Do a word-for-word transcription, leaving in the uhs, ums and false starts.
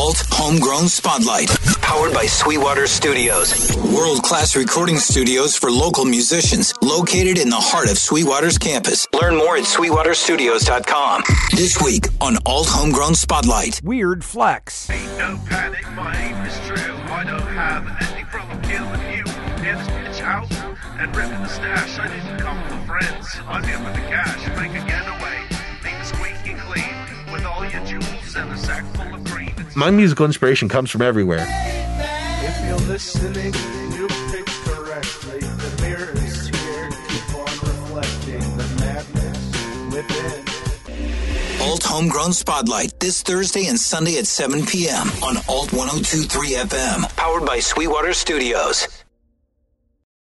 Alt Homegrown Spotlight, powered by Sweetwater Studios. World-class recording studios for local musicians, located in the heart of Sweetwater's campus. Learn more at sweetwater studios dot com. This week on Alt Homegrown Spotlight. Weird Flex. Ain't no panic, my aim is true. I don't have any problem killing you. Get this bitch out and ripping the stash. I didn't come for friends. I'm here for the cash. Make a getaway. Leave it squeaky clean with all your jewels and a sack full of green. My musical inspiration comes from everywhere. If you're listening, you pick correctly. The mirror is here, keep on reflecting the madness within. Alt Homegrown Spotlight, this Thursday and Sunday at seven p.m. on Alt one oh two point three F M, powered by Sweetwater Studios.